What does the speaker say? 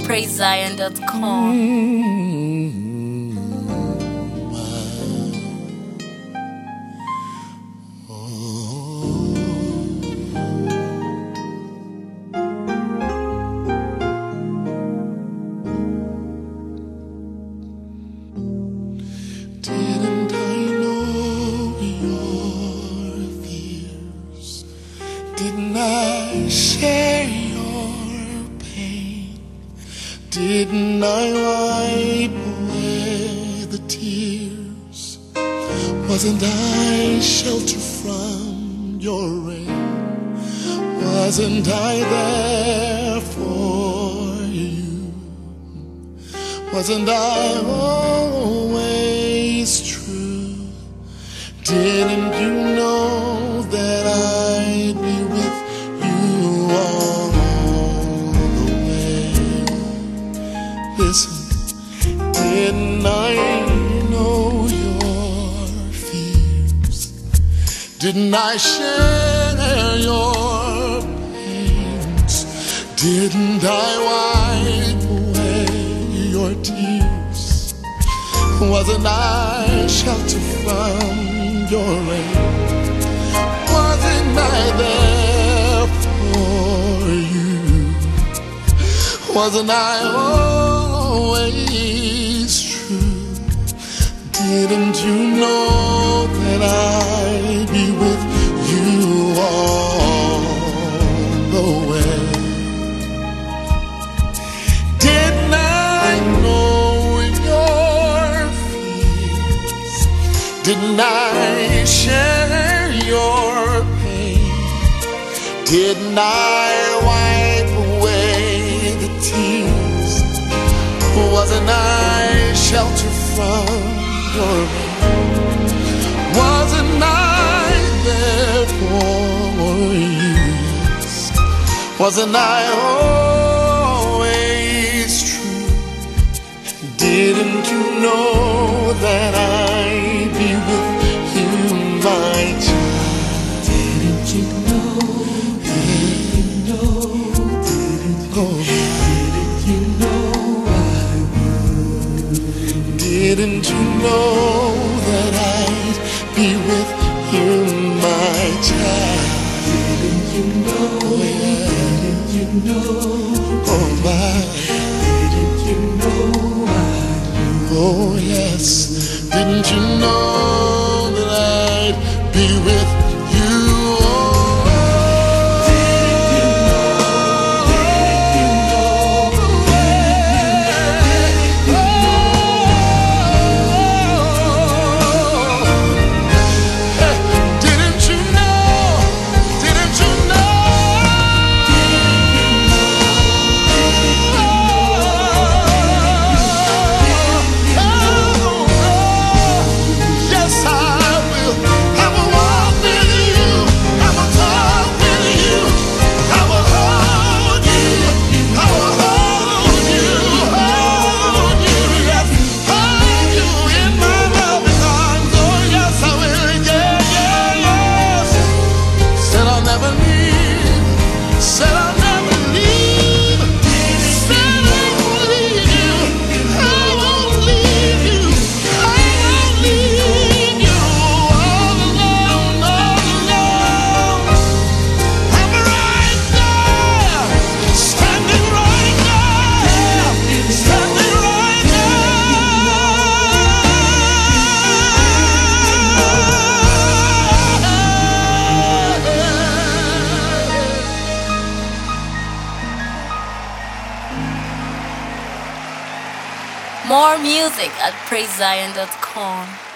PraiseZion.com. Didn't I know your fears? Didn't I share your pain? Didn't I wipe away the tears? Wasn't I shelter from your rain? Wasn't I there for you? Wasn't I always true? Didn't you know that I'd be with you all the way? Listen, didn't I know your fears? Didn't I share your pains? Didn't I wipe away your tears? Wasn't I shelter from your rain? Wasn't I there for you? Wasn't I always true? Didn't you know that I'd be with you all the way? Didn't I know your fears? Didn't I share your pain? Didn't I wipe away the tears? Wasn't I shelter from your rain? Wasn't I there for you? Wasn't I always true? Didn't you know that I'd be with you, my child? Didn't you know? Didn't you know? Didn't you know I would? Didn't you know that I'd be with you, my child? Didn't you know? Didn't you know? Oh my. Didn't you know I would? Oh yes. Didn't you know that I'd be with you? More music at PraiseZion.com.